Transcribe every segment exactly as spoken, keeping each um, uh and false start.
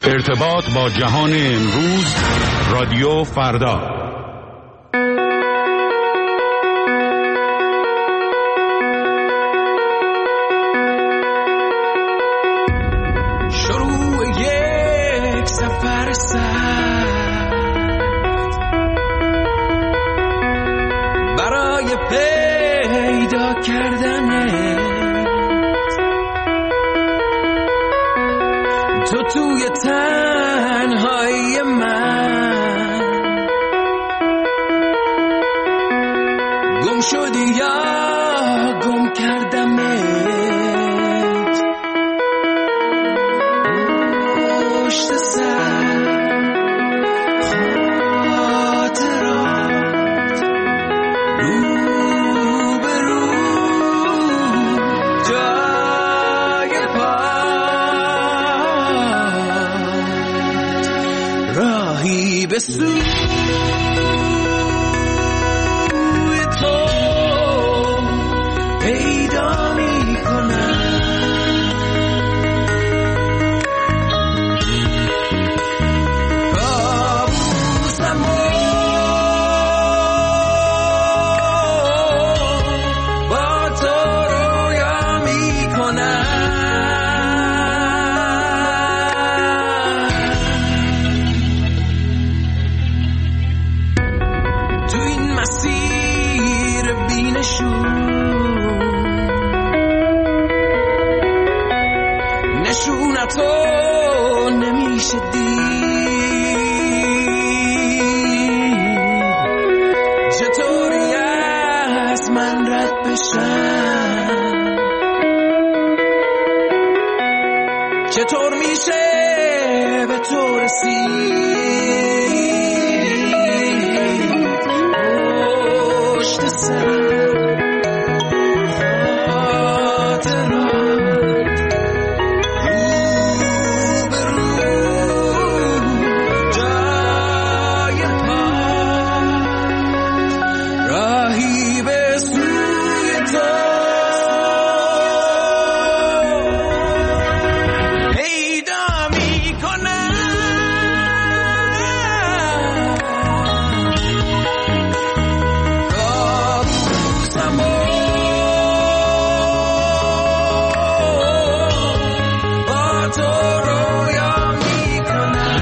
ارتباط با جهان امروز، رادیو فردا. شروع یک سفر سخت برای پیدا کردنت، تو توی تنهایی من گم شدی یا گم کردمت، پشت سر خاطرات رو به رو جای پات راهی به سوی تو پیدا می کنم. کابوسمو با تو رویا می کنم. تو این مسیر بینشون نشونتو نمیشه دید، چطوری از من رد بشم، چطور میشه به تو رسید، پشت سر خاطرات رو به رو جای پات راهی به سوی تو پیدا می کنم. کابوسمو با تو رویا می کنم.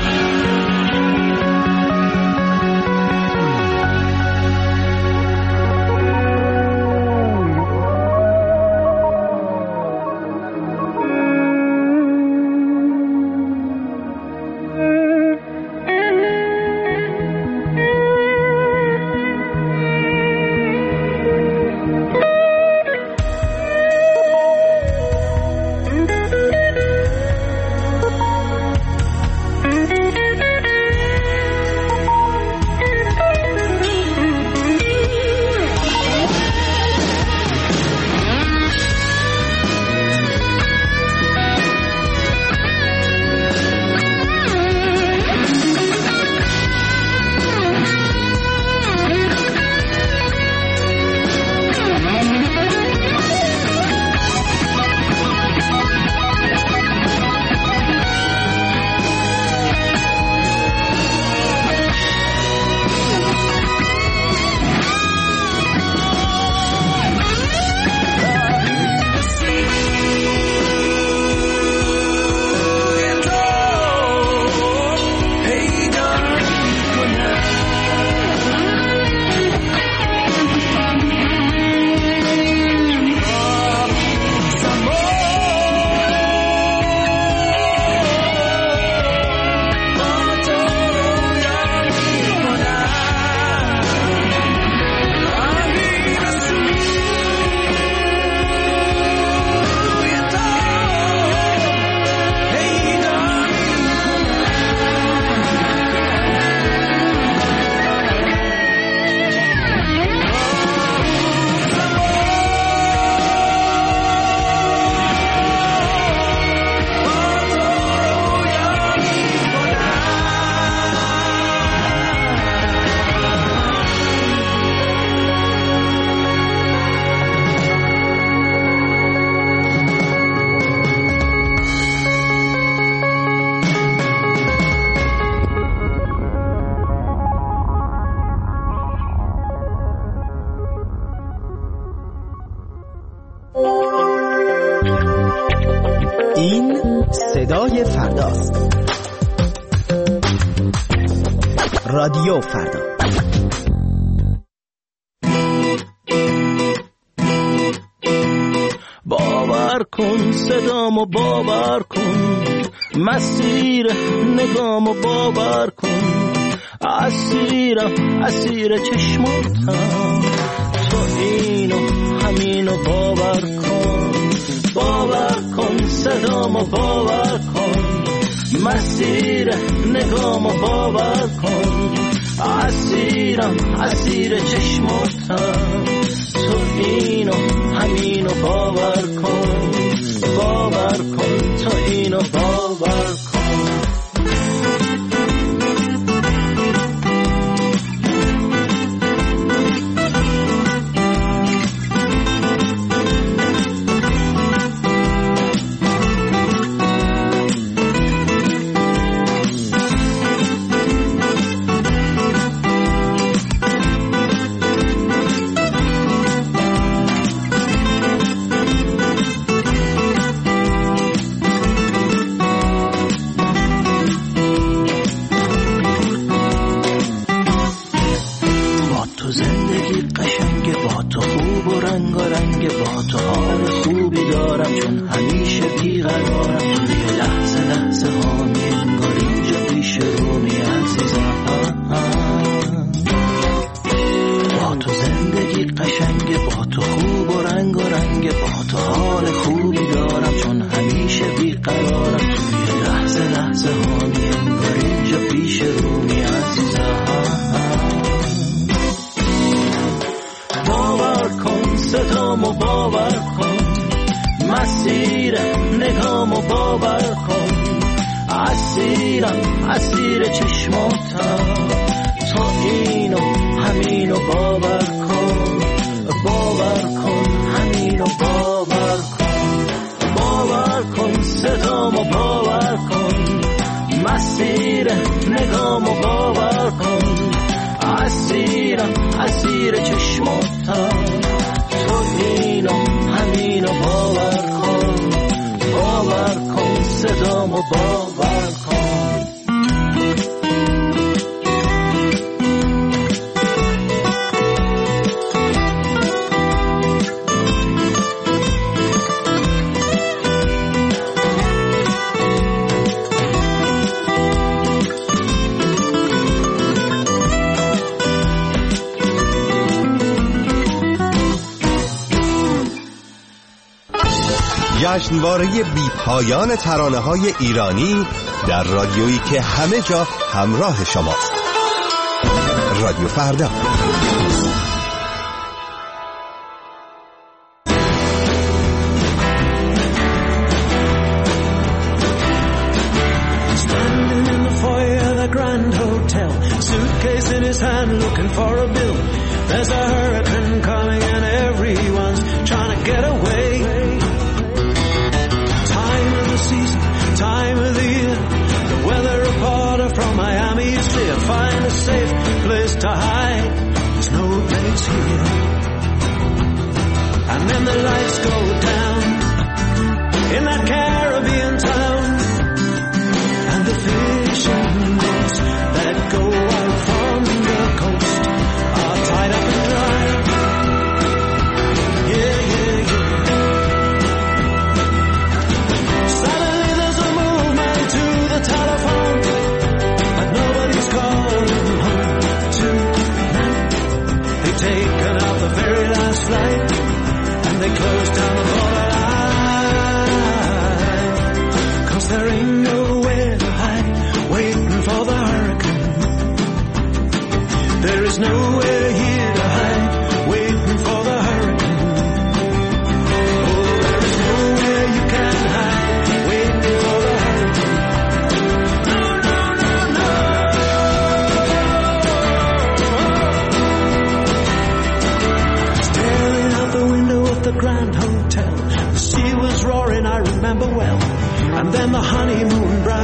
صدای فرداست. رادیو فردا. باور کن صدامو، باور کن مسیر نگامو، باور کن اسیرم، اسیر چشماتم، تو اینو همینو باور کن. باور کن صدامو، باور کن مسیر نگامو، باور کن اسیرم، اسیر چشماتم، تو اینو همینو باور کن. باور کن تو اینو باور کن. جشنواره بی پایان ترانه‌های ایرانی در رادیویی که همه جا همراه شماست. رادیو فردا. Standing in the foyer of the Grand Hotel, suitcase in his hand looking for a bill. There's a hurricane coming and everyone's trying to get away. Time of the year, the weather reporter from Miami is clear. Find a safe place to hide, there's no place here. And then the lights go down in that Caribbean town, and the fishing boats that go out from the coast are tied up and dry. Yeah, yeah, yeah. Telephone, but nobody's calling home tonight. They've taken out the very last flight, and they closed down the borderline. 'Cause there ain't nowhere to hide, waiting for the hurricane. There is nowhere here to hide, waiting for the hurricane. Oh, there is nowhere you can hide, waiting for the hurricane. The Grand Hotel, the sea was roaring, I remember well. And then the honeymoon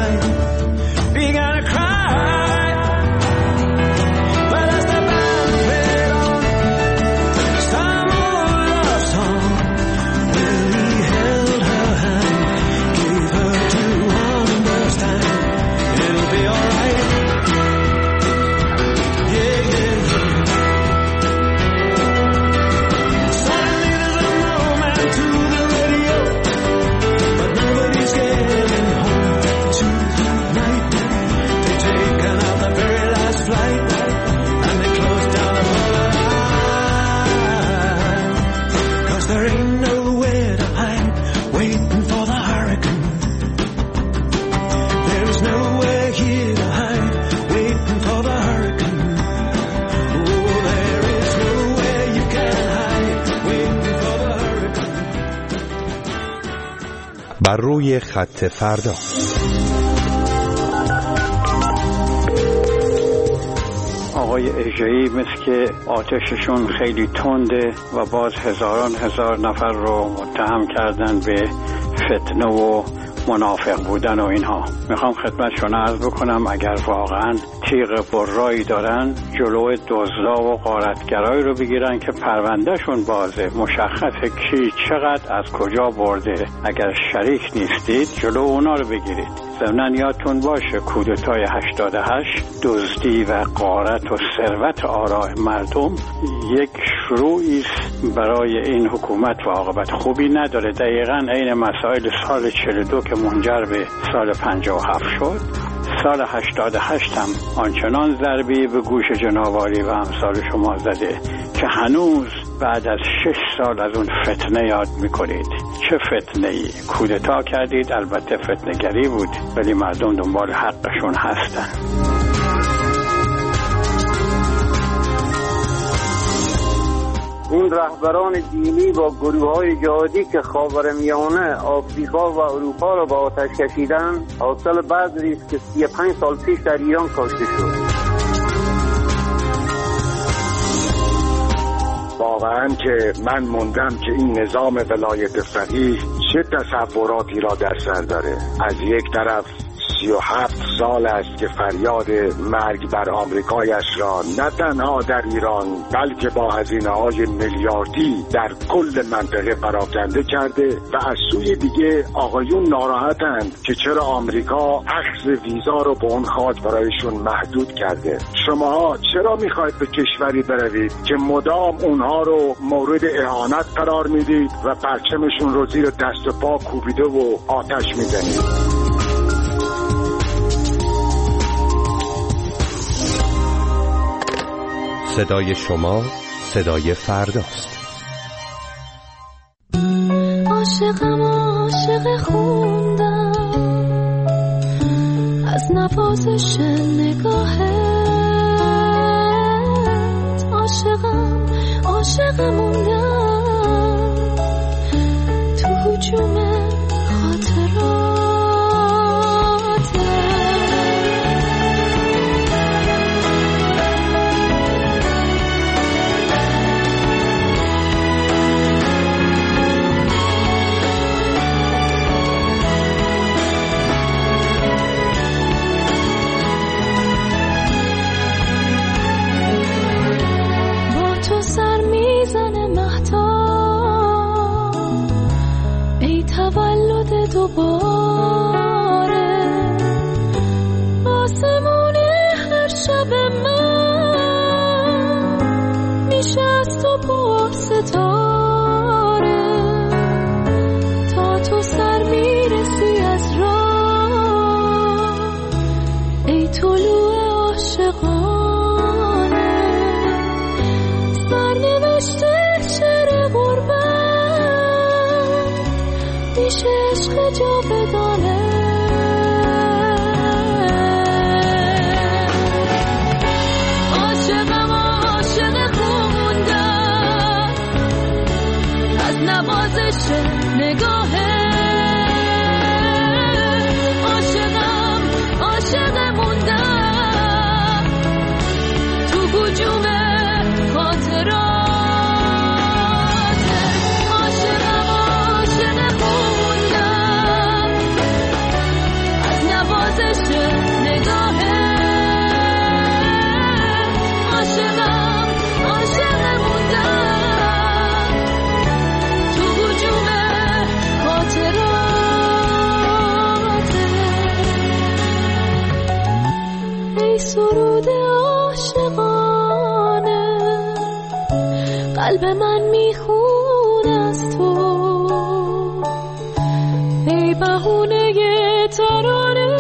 بر روی خط فردا. آقای اژه‌ای مثل که آتششون خیلی تنده و باز هزاران هزار نفر رو متهم کردن به فتنه و منافق بودن و اینها. میخوام خدمتشون عرض بکنم اگر واقعا تیغ برایی دارن جلو دزدا و غارتگرایی رو بگیرن که پروندهشون بازه، مشخصه کی چقدر از کجا برده. اگر شریک نیستید جلو اونا رو بگیرید. ضمناً یادتون باشه کودتای هشتاد و هشت دزدی و غارت و ثروت آراء مردم یک شروعی است برای این حکومت و عاقبت خوبی نداره. دقیقاً عین مسائل سال چهل و دو که منجر به سال پنجاه و هفت شد، سال هشتاد و هشت هم آنچنان ضربی به گوش جنابعالی و امثال شما زده که هنوز بعد از شش سال از اون فتنه یاد میکنید. چه فتنه‌ای؟ کودتا کردید، البته فتنه‌گری بود، ولی مردم دنبال حقشون هستن. این رهبران دینی با گروه‌های جهادی که خاورمیانه، آفریقا و اروپا را به آتش کشیدن، حاصل بذری است که سی و پنج سال پیش در ایران کاشته شد. واقعا که من موندم که این نظام ولایت فقیه چه تصوراتی را در سر داره. از یک طرف سی و هفت سال است که فریاد مرگ بر آمریکایش را نه تنها در ایران بلکه با هزینه‌های میلیاردی در کل منطقه پراکنده کرده و از سوی دیگه آقایون ناراحتند که چرا آمریکا اخذ ویزا رو به اون خاک برایشون محدود کرده. شماها چرا میخواید به کشوری بروید که مدام اونها رو مورد اهانت قرار میدید و پرچمشون رو زیر دست و پا کوبیده و آتش میزنید؟ صدای شما صدای فرداست. عاشقم عاشق خوندم از نوازش نگاهت، عاشقم عاشق موندم تو هجوم خاطرات. دوباره آسمون هر شب من میشه از تو پر ستاره تا تو سر میرسی از راه ای طلوع عاشقانه. سرنوشته شعر غربت میشه عشق جاودانه. عاشقم عاشق خوندم از نوازش نگاهه، عاشقم عاشق موندم تو هجوم خاطرات. سرود عاشقانه قلب من میخونه از تو، ای بهونه ترانه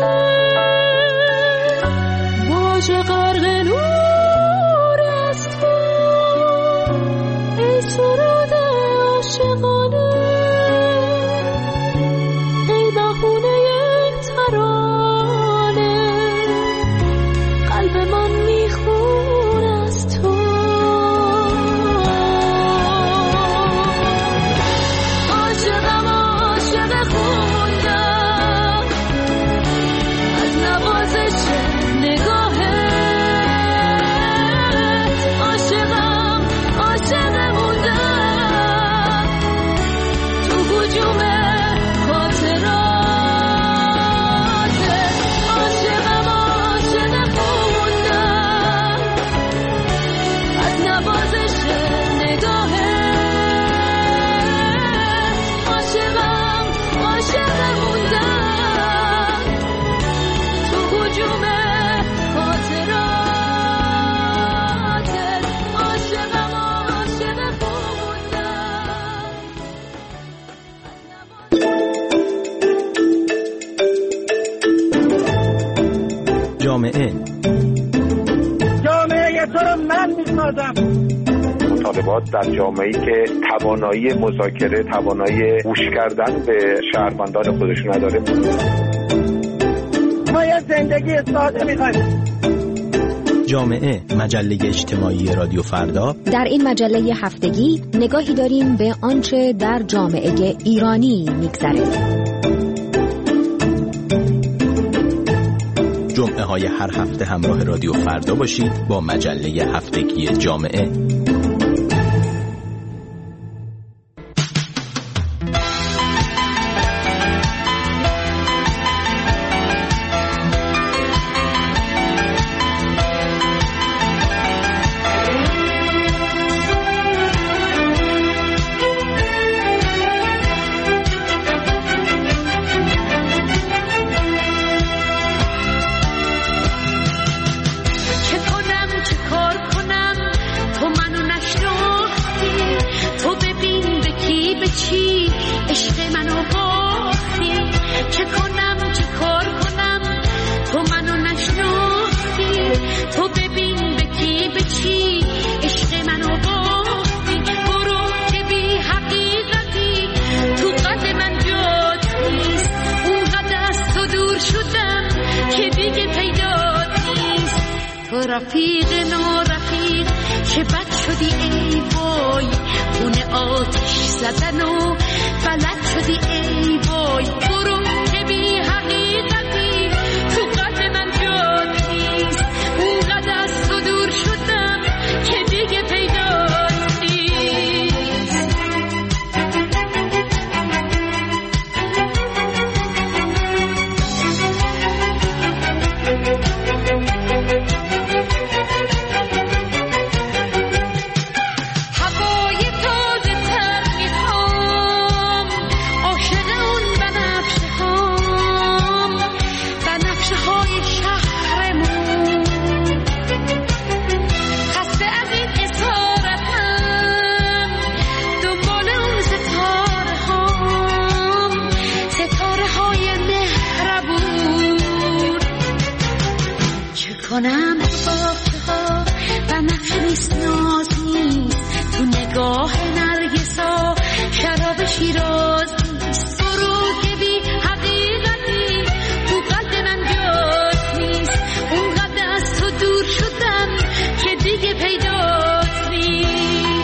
واژه غرق نور از تو، ای سرود عاشقانه ای بهونه ترانه قلب من میخون از تو. عاشقم عاشق خوندم جامعه جامعه تو رو من میسازم. مطالبات در جامعه‌ای که توانایی مذاکره، توانایی گوش کردن به شهروندان خودش نداره. ما یه زندگی ساده می‌خوایم. جامعه، مجله اجتماعی رادیو فردا. در این مجله هفتگی نگاهی داریم به آنچه در جامعه ایرانی می‌گذره. جمعه های هر هفته همراه رادیو فردا باشید با مجله هفتگی جامعه. رفیق نارفیق چه بد شدی ای وای، خونه آتش زدن و فلک شدی ای وای. برو که بی حقیقتی تو قلب من جات نیست، اونقدر از تو دور شدم که دیگه پیدات نیست. کنم باخته ها و نقش نیست ناز نیست، تو نگاه نرگسا شراب شیراز نیست. برو که بی حقیقتی تو قلب من جات نیست، اونقدر از تو دور شدم که دیگه پیدات نیست.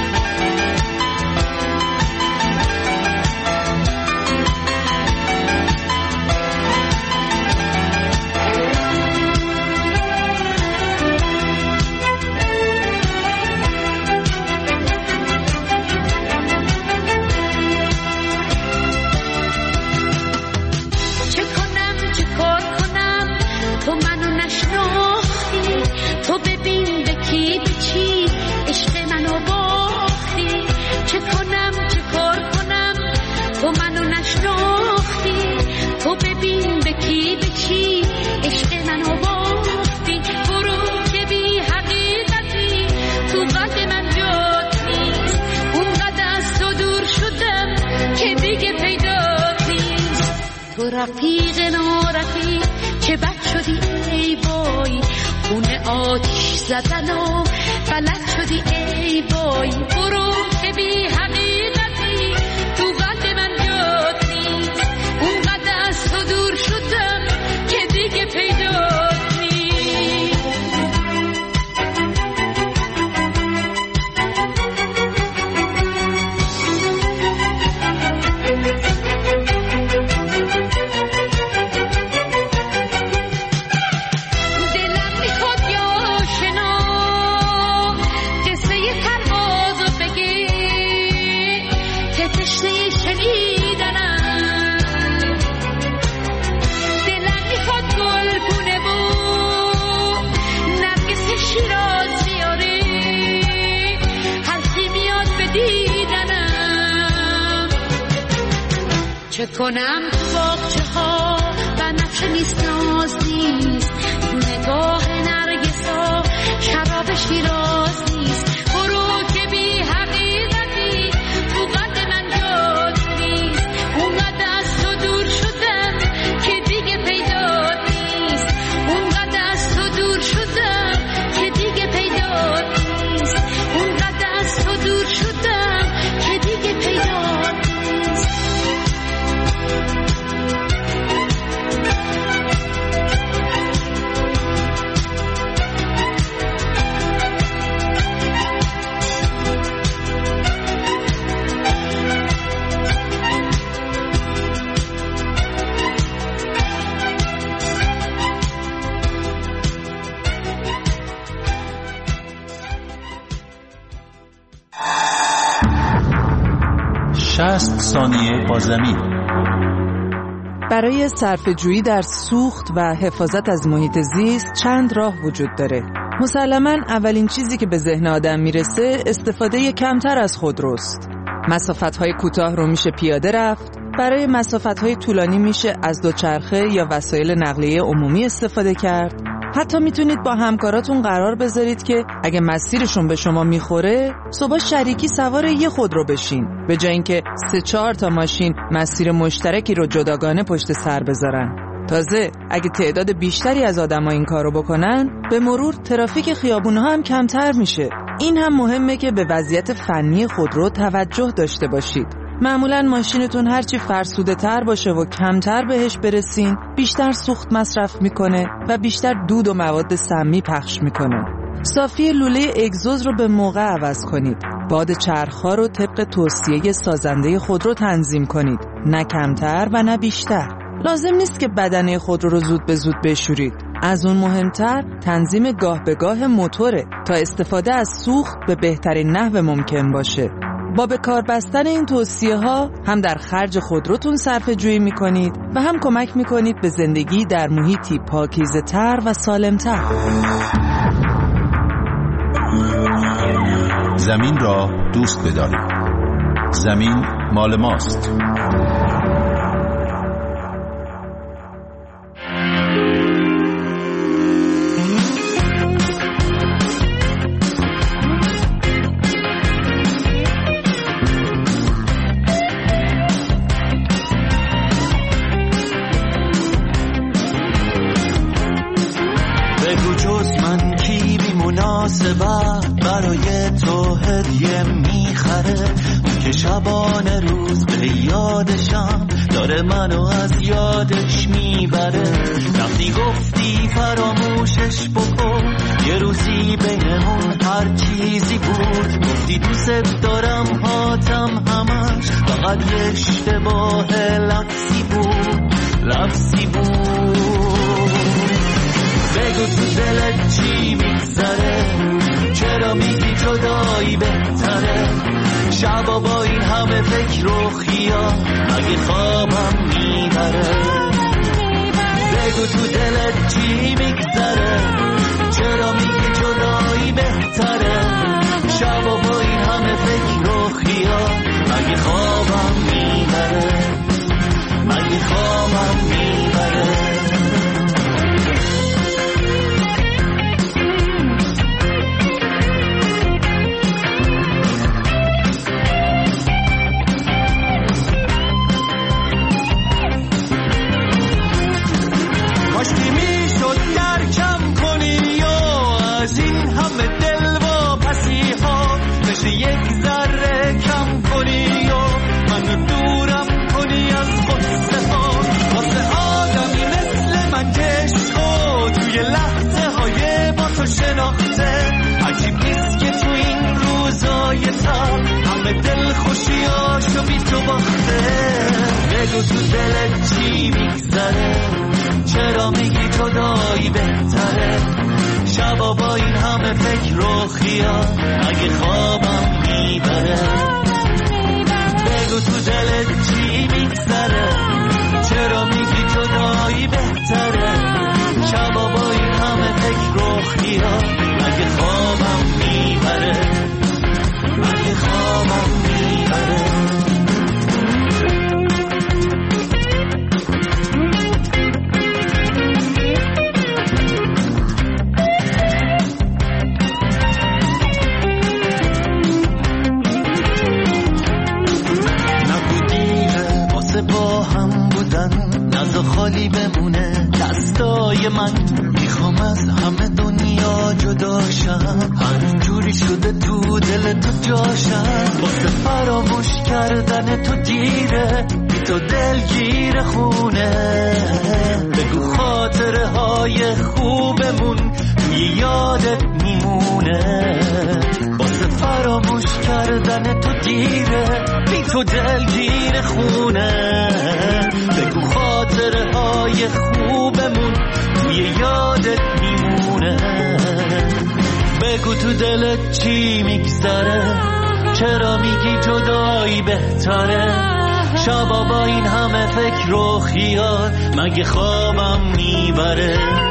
تو ببین به کی به چی عشق منو باختی، چه کنم چه کار کنم تو منو نشناختی. تو ببین به کی به چی عشق منو باختی. برو که بی حقیقتی تو قلب من جات نیست، اونقدر از تو دور شدم که دیگه پیدات نیست. تو رفیق نارفیق چه بد شدی ای وای، خونه آتش زدن و فلک شدی ای وای. برو که بی حقیقتی تو قلب من جات نیست، اونقدر از تو دور شدم که دیگه پیدات نیست. چه کنم تو باغچه ها و نقش نیست ناز نیست، تو نگاه نرگسا شراب شیراز نیست. برو که بی حقیقتی تو قلب من جات نیست، اونقدر از تو دور شدم که دیگه پیدات نیست، اونقدر ثانیه با زمین. برای صرفه‌جویی در سوخت و حفاظت از محیط زیست چند راه وجود داره. مسلماً اولین چیزی که به ذهن آدم میرسه استفاده کمتر از خودروست. مسافت‌های کوتاه رو میشه پیاده رفت، برای مسافت‌های طولانی میشه از دوچرخه یا وسایل نقلیه عمومی استفاده کرد. حتی میتونید با همکاراتون قرار بذارید که اگه مسیرشون به شما میخوره صبح شریکی سوار یه خودرو بشین، به جای اینکه سه چهار تا ماشین مسیر مشترکی رو جداگانه پشت سر بذارن. تازه اگه تعداد بیشتری از آدم‌ها این کارو بکنن، به مرور ترافیک خیابون‌ها هم کمتر میشه. این هم مهمه که به وضعیت فنی خودرو توجه داشته باشید. معمولاً ماشینتون هرچی فرسوده تر باشه و کمتر بهش برسین، بیشتر سوخت مصرف میکنه و بیشتر دود و مواد سمی پخش میکنه. صافی لوله اگزوز رو به موقع عوض کنید. باد چرخ‌ها رو طبق توصیه سازنده خودرو تنظیم کنید، نه کمتر و نه بیشتر. لازم نیست که بدنه خودرو رو زود به زود بشورید. از اون مهمتر تنظیم گاه به گاه موتوره تا استفاده از سوخت به بهترین نحو ممکن باشه. با به کار بستن این توصیه ها هم در خرج خودروتون صرفه جویی می کنید و هم کمک می کنید به زندگی در محیطی پاکیزه تر و سالم تر. زمین را دوست بدارید. زمین مال ماست. برای تو هدیه میخره، اون که شبانه روز به یادشم داره منو از یادش میبره. وقتی گفتی فراموشش بکن، یه روزی بینمون هر چیزی بود. گفتی دوست دارم هاتم همش فقط یه اشتباه لفظی بود، لفظی بود. بگو تو دلت چی میگذره، چرا میگی جدایی بهتره؟ شبا با این همه فکر و خیال مگه خوابم میبره؟ بگو تو دلت چی میگذره، چرا میگی جدایی بهتره؟ شبا با این همه فکر و خیال مگه خوابم میبره؟ مگه خوابم میبره؟ یک ذره کم کنی و منو دورم کنی از غصه ها. واسه آدمی مثل من که عشقو توی لحظه های با تو شناخته، عجیب نیست که تو این روزای تر همه دل خوشیاشو بی تو باخته. بگو تو دلت چی میگذره، چرا میگی جدایی بهتره؟ شبا با این همه فکر و خیال اگه خوابم میبره. بگو تو دلت چی میگذره، چرا میگی جدایی بهتره؟ شبا با این همه فکر و خیال اگه خوابم میبره، اگه خوابم میبره. نزا خالی بمونه دستای من، میخوام از همه دنیا جداشم، هر جوری شده تو دل تو جاشم. واسه فراموش کردن تو دیره، بی تو دلگیر خونه. بگو خاطره های خوبمون توی یادت میمونه. واسه فراموش کردن تو دیره، بی تو دلگیر خونه. بگو خاطره های خوبمون توی یادت میمونه. بگو تو دلت چی میگذره، چرا میگی جدایی بهتره؟ شبا با این همه فکر و خیال مگه خوابم میبره؟